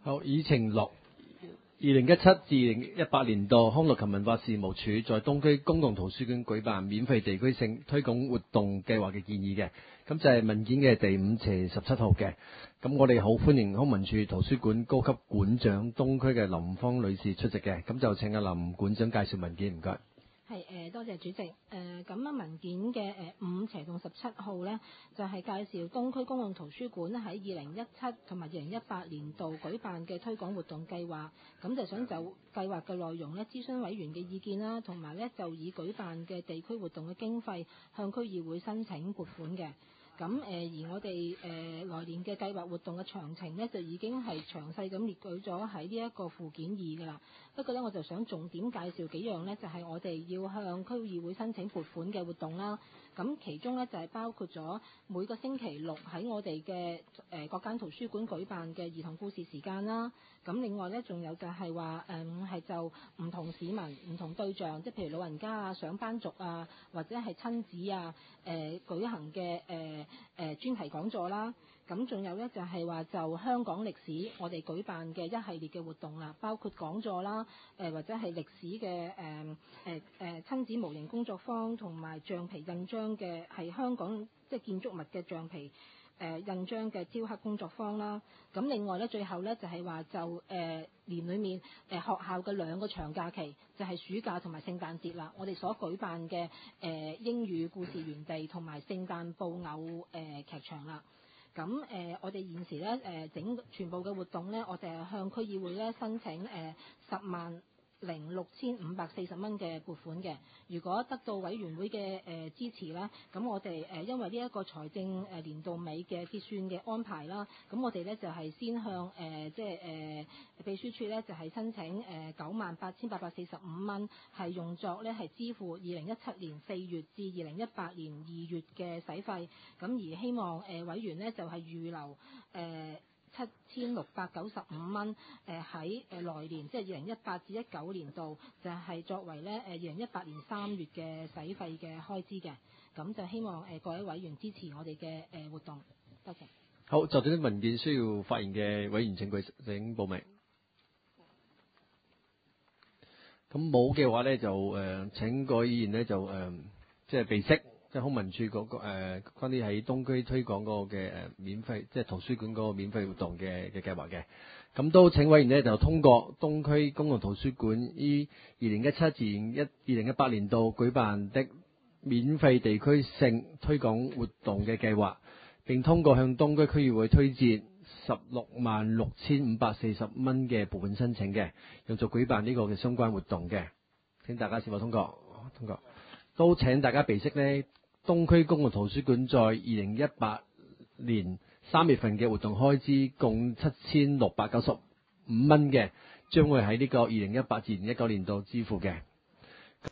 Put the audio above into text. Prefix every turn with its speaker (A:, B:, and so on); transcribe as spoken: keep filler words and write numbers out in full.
A: 好，議程六，二零一七至二零一八年度康樂及文化事務署在東區公共圖書館舉辦免費地區性推廣活動計劃嘅建議嘅，咁就係文件嘅第五斜十七號嘅。咁我哋好歡迎康文署圖書館高級館長東區嘅林芳女士出席嘅，咁就請阿林館長介紹文件，唔該。
B: 係誒、呃，多謝主席。誒咁啊，文件嘅誒五斜同十七號咧，就係、是、介紹東區公共圖書館喺二零一七同埋二零一八年度舉辦嘅推廣活動計劃。咁就想就計劃嘅內容咧，諮詢委員嘅意見啦，同埋咧就以舉辦嘅地區活動嘅經費向區議會申請撥款嘅。咁誒、呃、而我哋誒、呃、來年嘅計劃活動嘅詳情咧，就已經係詳細咁列舉咗喺呢一個附件二㗎啦。不過咧，我就想重點介紹幾樣咧，就係、是、我哋要向區議會申請撥款嘅活動啦。咁其中咧就係、是、包括咗每個星期六喺我哋嘅誒各間圖書館舉辦嘅兒童故事時間啦。咁另外咧，仲有就係話誒係就唔同市民、唔同對象，即係譬如老人家啊、上班族啊，或者係親子啊，誒、呃、舉行嘅誒誒專題講座啦。咁仲有咧就係話就香港歷史，我哋舉辦嘅一系列嘅活動啦，包括講座啦，誒、呃、或者係歷史嘅誒誒誒親子模型工作坊，同埋橡皮印章嘅係香港即係建築物嘅橡皮誒、呃、印章嘅雕刻工作坊啦。咁另外咧，最後咧就係話就誒、呃、年裏面誒、呃、學校嘅兩個長假期，就係、是、暑假同埋聖誕節啦。我哋所舉辦嘅誒、呃、英語故事園地同埋聖誕布偶誒、呃、劇場啦。咁誒、呃，我哋現時咧誒、呃、整全部嘅活動咧，我哋係向區議會咧申請誒、呃、十萬零六千五百四十蚊嘅撥款嘅。如果得到委員會嘅誒、呃、支持咧，咁我哋誒、呃、因為呢一個財政誒年度尾嘅結算嘅安排啦，咁我哋咧就係、是、先向誒、呃、即係誒、呃、秘書處咧就係、是、申請誒九萬八千八百四十五蚊，係用作咧係支付二零一七年四月至二零一八年二月嘅使費。咁而希望誒、呃、委員咧就係、是、預留誒七千六百九十五蚊，誒喺誒來年，即係二零一八至一九年度，就係、是、作為咧誒二零一八年三月嘅使費嘅開支嘅。咁就希望誒、呃、各位委員支持我哋嘅誒活動。多謝。
A: 好，就啲文件需要發言嘅委員請舉請報名。咁冇嘅話咧，就誒、呃、請各位議員咧就誒、呃、即係備悉。即係康文署嗰、那個誒、呃，關於喺東區推廣嗰個嘅誒免費，即係圖書館嗰個免費活動嘅嘅計劃嘅。咁都請委員呢就通過東區公共圖書館於二零一七至一二零一八年度舉辦的免費地區性推廣活動嘅計劃，並通過向東區區議會推薦十六萬六千五百四十蚊嘅撥款申請嘅，用作舉辦呢個嘅相關活動嘅。請大家是否通過？通過。都請大家備悉呢。東區公共圖書館在二零一八年三月份嘅活動開支共七千六百九十五蚊嘅，將會喺呢個二零一八至二零一九年度支付嘅。